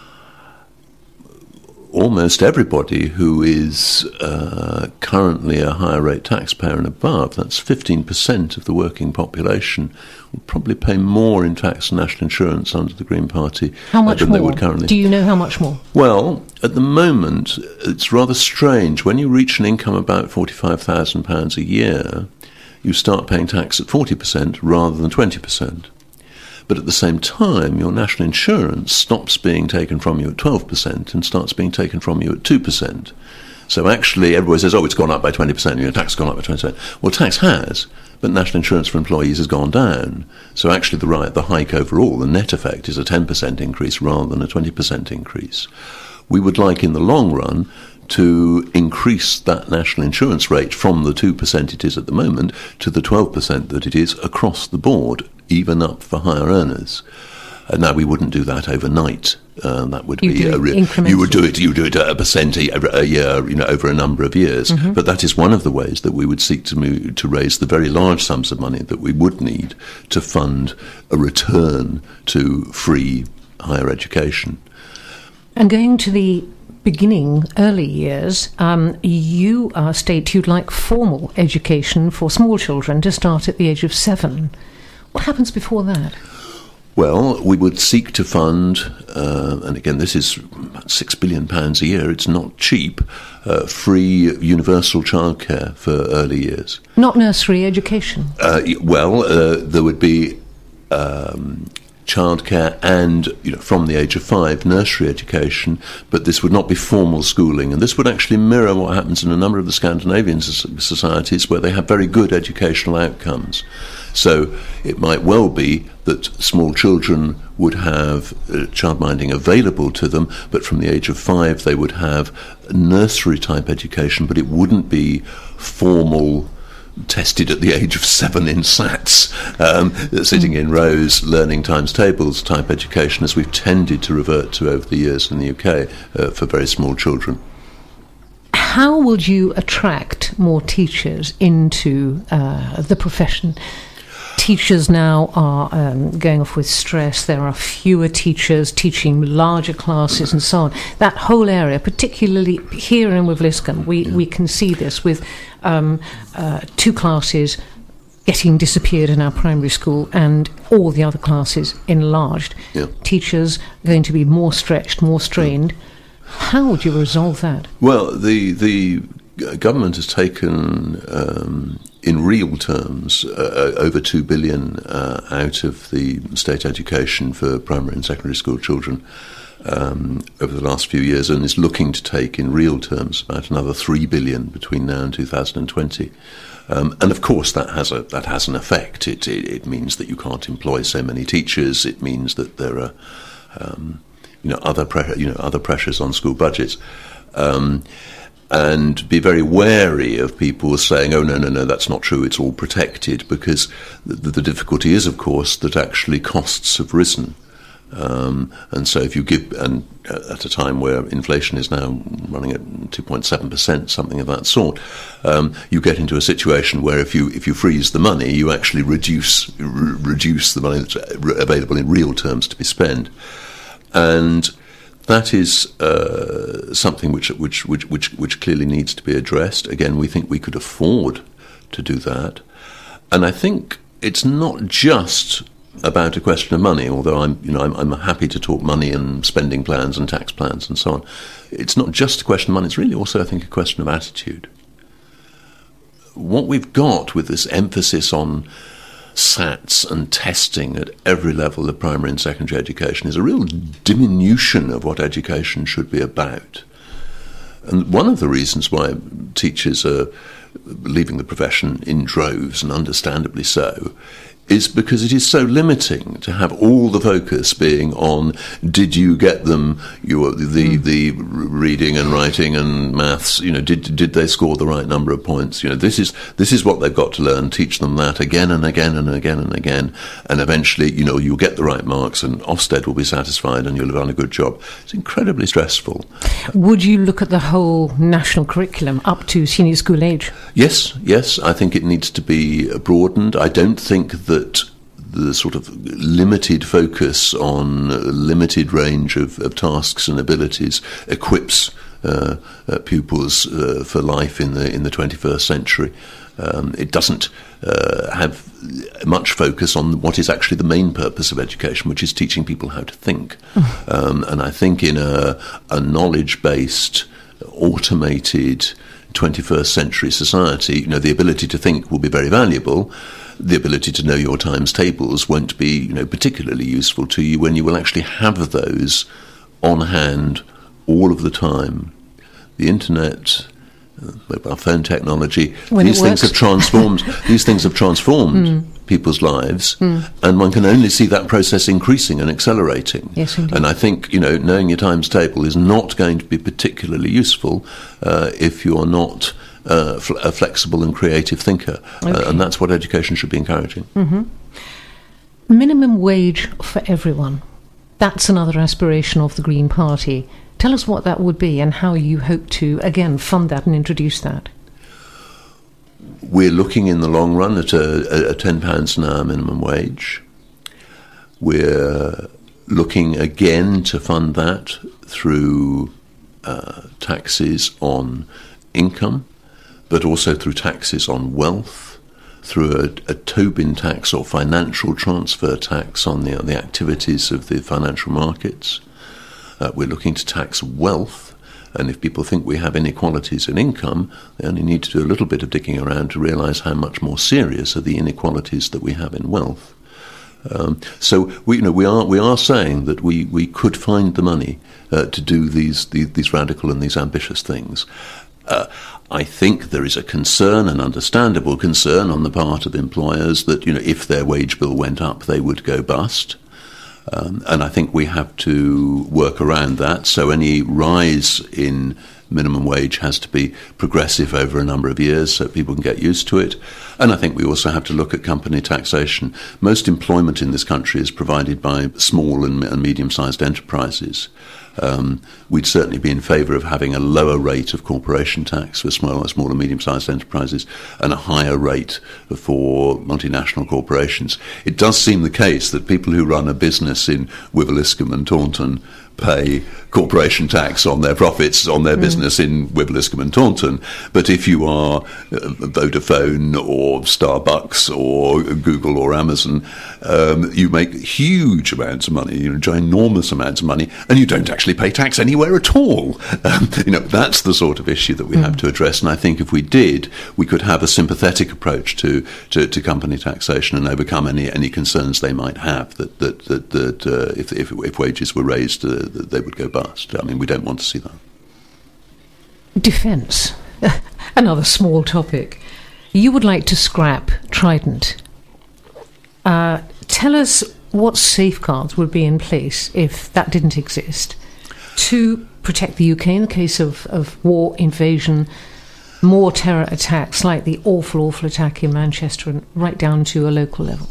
almost everybody who is uh, currently a higher rate taxpayer and above. That's fifteen percent of the working population will probably pay more in tax and national insurance under the Green Party how much uh, than more? they would currently. Do you know how much more? Well, at the moment, it's rather strange. When you reach an income of about forty-five thousand pounds a year, you start paying tax at forty percent rather than twenty percent. But at the same time, your national insurance stops being taken from you at twelve percent and starts being taken from you at two percent. So actually, everybody says, oh, it's gone up by twenty percent, your tax has gone up by twenty percent. Well, tax has, but national insurance for employees has gone down. So actually, the right, the hike overall, the net effect is a ten percent increase rather than a twenty percent increase. We would like, in the long run, to increase that national insurance rate from the two percent it is at the moment to the twelve percent that it is across the board, even up for higher earners. Uh, now, we wouldn't do that overnight. Uh, that would you be a re- you would do it. You do it at a percent a, a year, you know, over a number of years. Mm-hmm. But that is one of the ways that we would seek to move, to raise the very large sums of money that we would need to fund a return to free higher education. And going to the beginning, early years, um, you uh, state you'd like formal education for small children to start at the age of seven. What happens before that? Well, we would seek to fund, uh, and again, this is about six billion pounds a year, it's not cheap, uh, free universal childcare for early years. Not nursery education? Uh, well, uh, there would be um, childcare and, you know, from the age of five, nursery education, but this would not be formal schooling. And this would actually mirror what happens in a number of the Scandinavian societies where they have very good educational outcomes. So it might well be that small children would have uh, childminding available to them, but from the age of five they would have nursery-type education, but it wouldn't be formal, tested at the age of seven in S A Ts, um, sitting in rows, learning times tables type education, as we've tended to revert to over the years in the U K uh, for very small children. How would you attract more teachers into uh, the profession? Teachers now are um, going off with stress. There are fewer teachers teaching larger classes and so on. That whole area, particularly here in Wivliscombe, we, yeah. we can see this with um, uh, two classes getting disappeared in our primary school and all the other classes enlarged. Yeah. Teachers are going to be more stretched, more strained. Yeah. How would you resolve that? Well, the the government has taken, um, in real terms, uh, over two billion uh, out of the state education for primary and secondary school children um, over the last few years, and is looking to take, in real terms, about another three billion between now and two thousand twenty. Um, and of course, that has a that has an effect. It, it it means that you can't employ so many teachers. It means that there are um, you know other pre- you know other pressures on school budgets. Um, And be very wary of people saying, oh, no, no, no, that's not true, it's all protected, because the, the difficulty is, of course, that actually costs have risen. Um, and so if you give, and at a time where inflation is now running at two point seven percent, something of that sort, um, you get into a situation where if you if you freeze the money, you actually reduce re- reduce the money that's available in real terms to be spent. And that is uh, something which, which which which which clearly needs to be addressed. Again, we think we could afford to do that, and I think it's not just about a question of money, although I'm, you know, I'm, I'm happy to talk money and spending plans and tax plans and so on. It's not just a question of money, it's really also, I think, a question of attitude. What we've got with this emphasis on SATs and testing at every level of primary and secondary education is a real diminution of what education should be about. And one of the reasons why teachers are leaving the profession in droves, and understandably so, is because it is so limiting to have all the focus being on, did you get them your the mm. the reading and writing and maths, you know, did did they score the right number of points? You know, this is this is what they've got to learn. Teach them that again and again and again and again, and eventually, you know, you'll get the right marks and Ofsted will be satisfied and you'll have done a good job. It's incredibly stressful. Would you look at the whole national curriculum up to senior school age? Yes, yes, I think it needs to be broadened. I don't think that That the sort of limited focus on a limited range of, of tasks and abilities equips uh, uh, pupils uh, for life in the in the twenty-first century. Um, it doesn't uh, have much focus on what is actually the main purpose of education, which is teaching people how to think. um, and I think in a, a knowledge-based, automated twenty-first century society, you know, the ability to think will be very valuable. The ability to know your times tables won't be, you know, particularly useful to you when you will actually have those on hand all of the time. The internet, uh, mobile phone technology, when these things have transformed. These things have transformed mm. people's lives, mm. and one can only see that process increasing and accelerating. Yes, indeed. And I think, you know, knowing your times table is not going to be particularly useful uh, if you're not Uh, fl- a flexible and creative thinker, okay. uh, and that's what education should be encouraging. Mm-hmm. Minimum wage for everyone. That's another aspiration of the Green Party. Tell us what that would be and how you hope to, again, fund that and introduce that. We're looking in the long run at a, a ten pounds an hour minimum wage. We're looking again to fund that through uh, taxes on income, but also through taxes on wealth, through a, a Tobin tax or financial transfer tax on the, on the activities of the financial markets. Uh, we're looking to tax wealth, and if people think we have inequalities in income, they only need to do a little bit of digging around to realise how much more serious are the inequalities that we have in wealth. Um, so we, you know, we are we are saying that we, we could find the money uh, to do these, these these radical and these ambitious things. Uh, I think there is a concern, an understandable concern on the part of employers that, you know, if their wage bill went up, they would go bust. Um, and I think we have to work around that. So any rise in minimum wage has to be progressive over a number of years so people can get used to it. And I think we also have to look at company taxation. Most employment in this country is provided by small and, and medium-sized enterprises. Um, we'd certainly be in favour of having a lower rate of corporation tax for small, small and medium-sized enterprises and a higher rate for multinational corporations. It does seem the case that people who run a business in Wiveliscombe and Taunton pay corporation tax on their profits on their mm. business in Wiveliscombe and Taunton. But if you are uh, Vodafone or Starbucks or Google or Amazon, um, you make huge amounts of money, you know, ginormous amounts of money, and you don't actually pay tax anywhere at all. Um, you know, that's the sort of issue that we mm. have to address. And I think if we did, we could have a sympathetic approach to, to, to company taxation and overcome any any concerns they might have that that that, that uh, if, if if wages were raised, uh, that they would go bust. I mean, we don't want to see that. Defence, another small topic. You would like to scrap Trident. Uh, tell us what safeguards would be in place if that didn't exist to protect the U K in the case of, of war, invasion, more terror attacks like the awful, awful attack in Manchester and right down to a local level.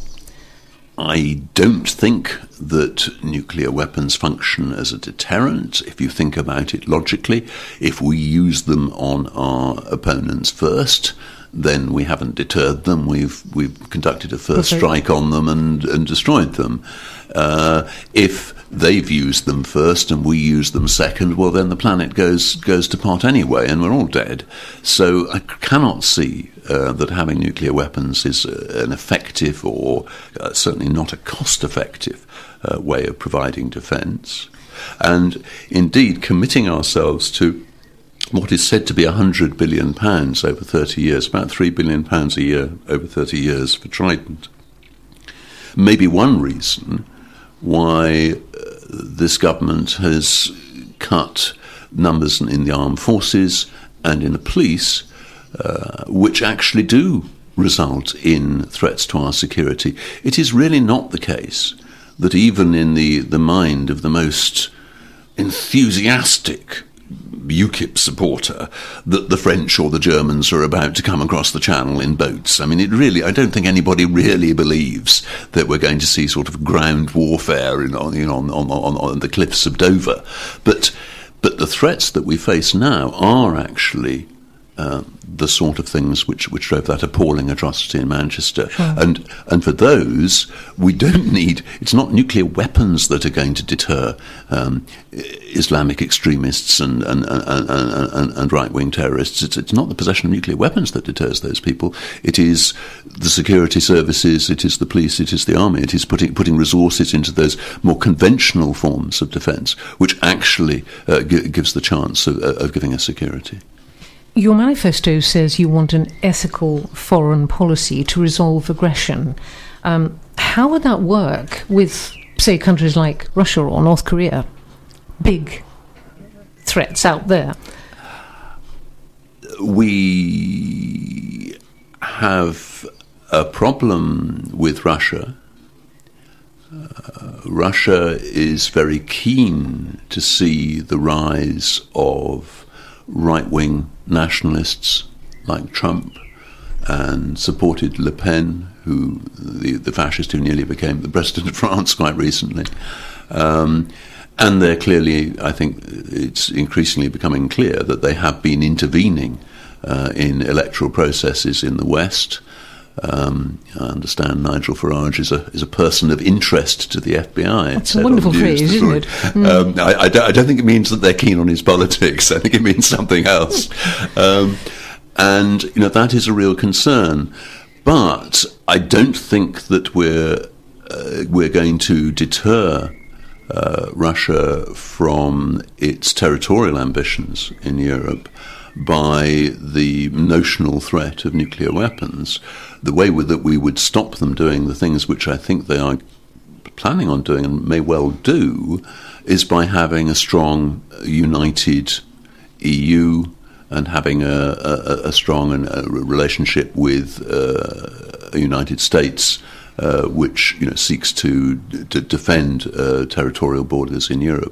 I don't think that nuclear weapons function as a deterrent, if you think about it logically. If we use them on our opponents first, then we haven't deterred them. We've we've conducted a first okay. strike on them and, and destroyed them. Uh, if they've used them first and we use them second, well, then the planet goes goes to pot anyway, and we're all dead. So I cannot see uh, that having nuclear weapons is uh, an effective or uh, certainly not a cost-effective uh, way of providing defence. And indeed, committing ourselves to what is said to be one hundred billion pounds over thirty years, about three billion pounds a year over thirty years for Trident, may be one reason why uh, this government has cut numbers in the armed forces and in the police, uh, which actually do result in threats to our security. It is really not the case that even in the, the mind of the most enthusiastic UKIP supporter that the French or the Germans are about to come across the channel in boats. I mean, it really, I don't think anybody really believes that we're going to see sort of ground warfare in, on, you know, on, on, on, on the cliffs of Dover. But, but the threats that we face now are actually Uh, the sort of things which, which drove that appalling atrocity in Manchester. Sure. And and for those, we don't need, it's not nuclear weapons that are going to deter um, Islamic extremists and, and, and, and, and right-wing terrorists. It's, it's not the possession of nuclear weapons that deters those people. It is the security services, it is the police, it is the army, it is putting, putting resources into those more conventional forms of defence, which actually uh, g- gives the chance of, of giving us security. Your manifesto says you want an ethical foreign policy to resolve aggression. Um, how would that work with, say, countries like Russia or North Korea? Big threats out there. We have a problem with Russia. Uh, Russia is very keen to see the rise of right-wing nationalists like Trump, and supported Le Pen, who the, the fascist who nearly became the president of France quite recently. Um, and they're clearly, I think it's increasingly becoming clear that they have been intervening uh, in electoral processes in the West. Um, I understand Nigel Farage is a is a person of interest to the F B I. That's a wonderful phrase, isn't it? Mm. Um, I, I, don't, I don't think it means that they're keen on his politics. I think it means something else. um, and you know that is a real concern. But I don't think that we're uh, we're going to deter uh, Russia from its territorial ambitions in Europe by the notional threat of nuclear weapons. The way that we would stop them doing the things which I think they are planning on doing and may well do is by having a strong, united E U and having a, a, a strong and a relationship with uh, a United States uh, which you know seeks to, to defend uh, territorial borders in Europe.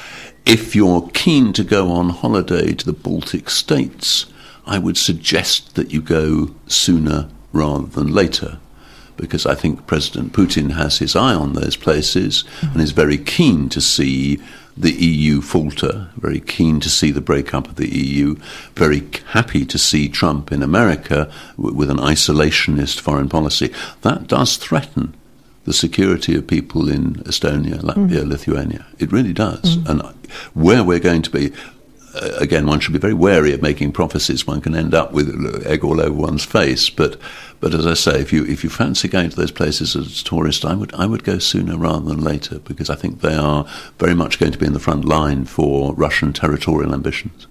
If you're keen to go on holiday to the Baltic states, I would suggest that you go sooner rather than later, because I think President Putin has his eye on those places mm-hmm. and is very keen to see the E U falter, very keen to see the breakup of the E U, very happy to see Trump in America w- with an isolationist foreign policy. That does threaten the security of people in Estonia, Latvia, mm. Lithuania. It really does. Mm. And where we're going to be, uh, again, one should be very wary of making prophecies. One can end up with egg all over one's face. But, but as I say, if you if you fancy going to those places as a tourist, I would I would go sooner rather than later, because I think they are very much going to be in the front line for Russian territorial ambitions.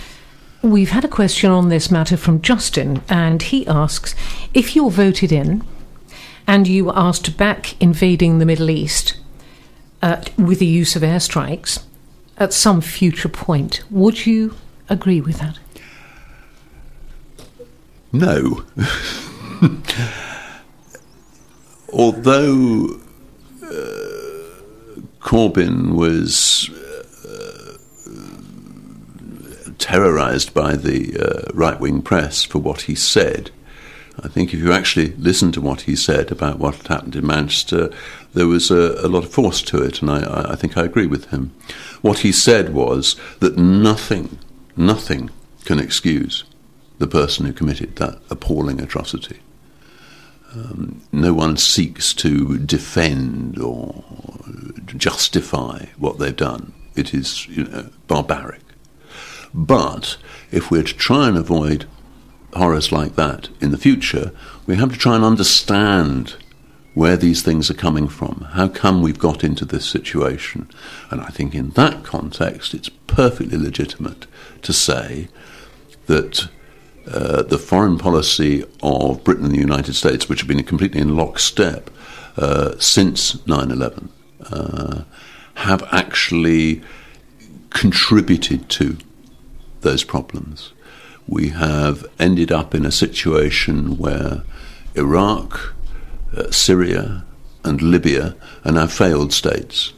We've had a question on this matter from Justin, and he asks, if you're voted in and you were asked to back invading the Middle East uh, with the use of airstrikes at some future point, would you agree with that? No. Although uh, Corbyn was uh, terrorised by the uh, right-wing press for what he said, I think if you actually listen to what he said about what had happened in Manchester, there was a, a lot of force to it, and I, I think I agree with him. What he said was that nothing, nothing can excuse the person who committed that appalling atrocity. Um, no one seeks to defend or justify what they've done. It is, you know, barbaric. But if we're to try and avoid horrors like that in the future, we have to try and understand where these things are coming from. How come we've got into this situation? And I think in that context, it's perfectly legitimate to say that uh, the foreign policy of Britain and the United States, which have been completely in lockstep uh, since nine eleven, uh, have actually contributed to those problems. We have ended up in a situation where Iraq, uh, Syria and Libya are now failed states,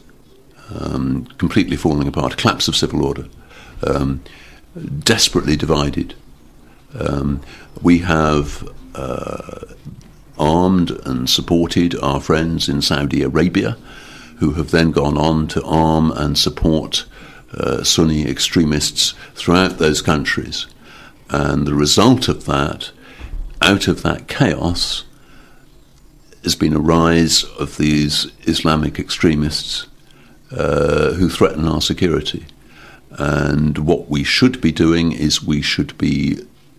um, completely falling apart, collapse of civil order, um, desperately divided. Um, we have uh, armed and supported our friends in Saudi Arabia, who have then gone on to arm and support uh, Sunni extremists throughout those countries. And the result of that, out of that chaos, has been a rise of these Islamic extremists uh, who threaten our security. And what we should be doing is we should be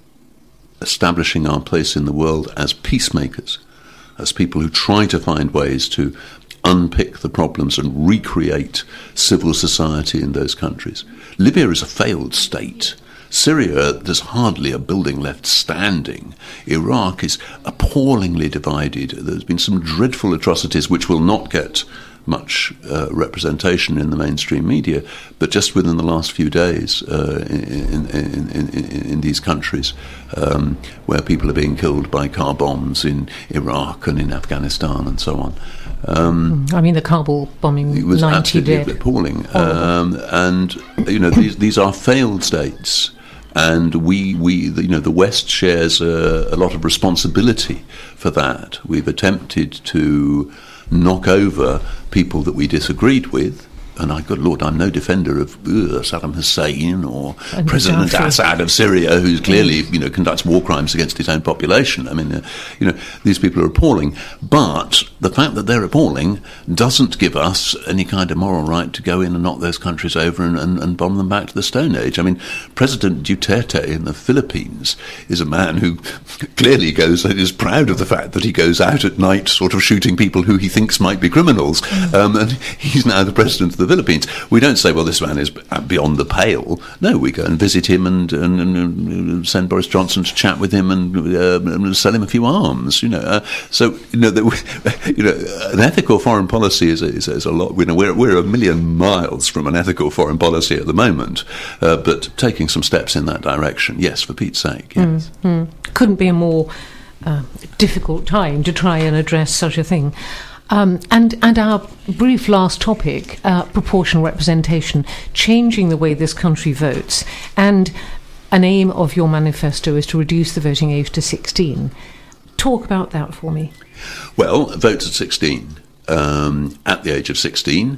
establishing our place in the world as peacemakers, as people who try to find ways to unpick the problems and recreate civil society in those countries. Libya is a failed state. Syria, there's hardly a building left standing. Iraq is appallingly divided. There's been some dreadful atrocities which will not get much uh, representation in the mainstream media, but just within the last few days uh, in, in, in, in, in these countries um, where people are being killed by car bombs in Iraq and in Afghanistan and so on. Um, I mean, the Kabul bombing, it was ninety absolutely dead. appalling. Um, and, you know, these, these are failed states. And we, we, you know, the West shares a, a lot of responsibility for that. We've attempted to knock over people that we disagreed with. And I, good Lord, I'm no defender of uh, Saddam Hussein or and President Gaddafi. Assad of Syria, who's clearly, you know, conducts war crimes against his own population. I mean, uh, you know, these people are appalling. But the fact that they're appalling doesn't give us any kind of moral right to go in and knock those countries over and, and, and bomb them back to the Stone Age. I mean, President Duterte in the Philippines is a man who clearly goes is proud of the fact that he goes out at night sort of shooting people who he thinks might be criminals. Mm. Um, and he's now the president of the Philippines. We don't say, well, this man is beyond the pale. No, we go and visit him and, and, and send Boris Johnson to chat with him and, uh, and sell him a few arms. You know, uh, so you know, the, you know, an ethical foreign policy is a, is a, is a lot. You know, we're we're a million miles from an ethical foreign policy at the moment, uh, but taking some steps in that direction, yes, for Pete's sake. Yes. Mm-hmm. Couldn't be a more uh, difficult time to try and address such a thing. Um, and, and our brief last topic, uh, proportional representation, changing the way this country votes. And an aim of your manifesto is to reduce the voting age to sixteen. Talk about that for me. Well, votes at sixteen. Um, at the age of sixteen,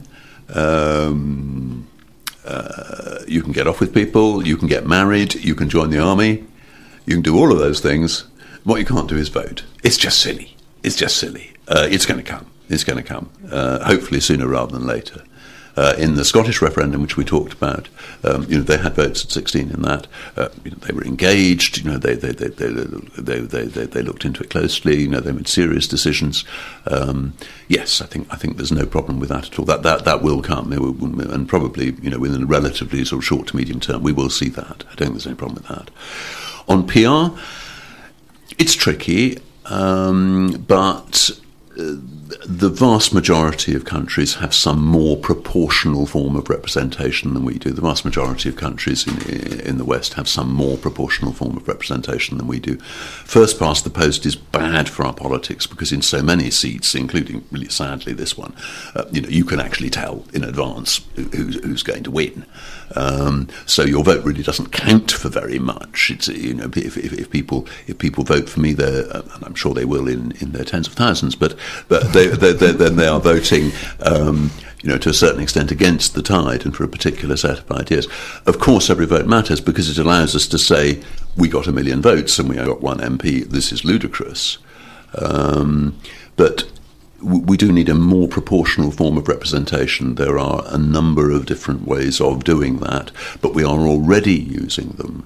um, uh, you can get off with people, you can get married, you can join the army, you can do all of those things. What you can't do is vote. It's just silly. It's just silly. Uh, it's going to come. It's going to come, uh, hopefully sooner rather than later. Uh, in the Scottish referendum, which we talked about, um, you know, they had votes at sixteen in that. Uh, you know, they were engaged. You know, they they they they they, they, they, they looked into it closely. You know, they made serious decisions. Um, yes, I think I think there's no problem with that at all. That that that will come, it will, and probably, you know, within a relatively sort of short to medium term, we will see that. I don't think there's any problem with that. On P R, it's tricky, um, but. Uh, The vast majority of countries have some more proportional form of representation than we do. The vast majority of countries in, in the West have some more proportional form of representation than we do. First past the post is bad for our politics because in so many seats, including really sadly this one, uh, you know, you can actually tell in advance who's, who's going to win. Um, so your vote really doesn't count for very much. It's, you know, if, if, if people if people vote for me, they're, and I'm sure they will in, in their tens of thousands, but but they, they, they, then they are voting, um, you know, to a certain extent against the tide and for a particular set of ideas. Of course, every vote matters because it allows us to say we got a million votes and we got one M P. This is ludicrous, um, but we do need a more proportional form of representation. There are a number of different ways of doing that, but we are already using them.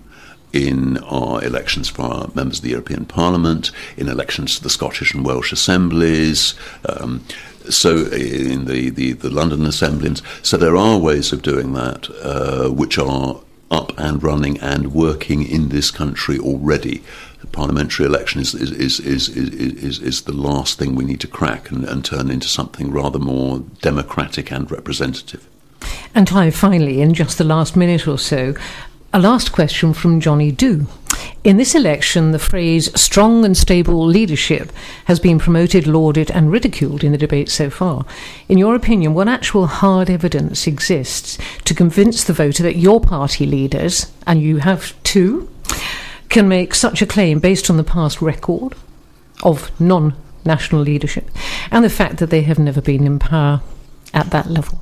in our elections for our members of the European Parliament, in elections to the Scottish and Welsh assemblies, um, so in the, the, the London assemblies. So there are ways of doing that uh, which are up and running and working in this country already. The parliamentary election is is, is, is, is, is the last thing we need to crack and, and turn into something rather more democratic and representative. And Clive, finally, in just the last minute or so, a last question from Johnny Dew. In this election, the phrase strong and stable leadership has been promoted, lauded and ridiculed in the debate so far. In your opinion, what actual hard evidence exists to convince the voter that your party leaders, and you have two, can make such a claim based on the past record of non-national leadership and the fact that they have never been in power at that level?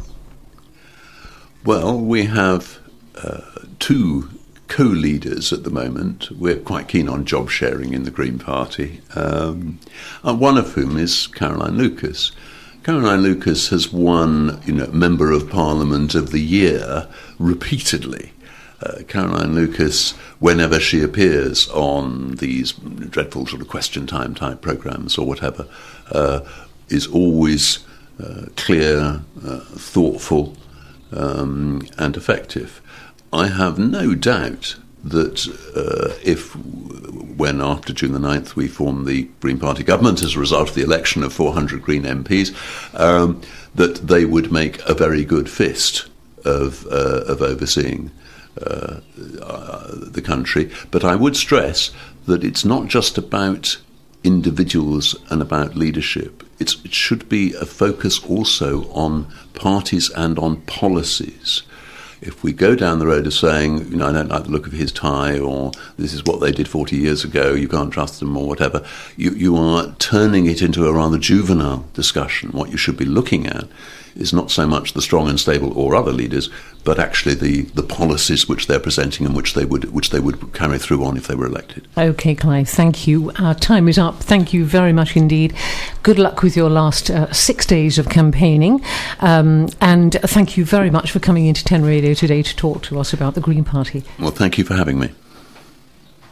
Well, we have uh, two co-leaders at the moment. We're quite keen on job sharing in the Green Party, um, and one of whom is Caroline Lucas. Caroline Lucas has won, you know, Member of Parliament of the Year repeatedly. Uh, Caroline Lucas, whenever she appears on these dreadful sort of question time type programmes or whatever, uh, is always uh, clear, uh, thoughtful, um, and effective. I have no doubt that uh, if, when after June the ninth we form the Green Party government as a result of the election of four hundred Green M Ps, um, that they would make a very good fist of, uh, of overseeing uh, uh, the country. But I would stress that it's not just about individuals and about leadership. It's, it should be a focus also on parties and on policies. If we go down the road of saying, you know, I don't like the look of his tie, or this is what they did forty years ago, you can't trust them, or whatever, you, you are turning it into a rather juvenile discussion. What you should be looking at is not so much the strong and stable or other leaders, but actually the, the policies which they're presenting and which they would which they would carry through on if they were elected. OK, Clive, thank you. Our time is up. Thank you very much indeed. Good luck with your last uh, six days of campaigning. Um, and thank you very much for coming into ten Radio today to talk to us about the Green Party. Well, thank you for having me.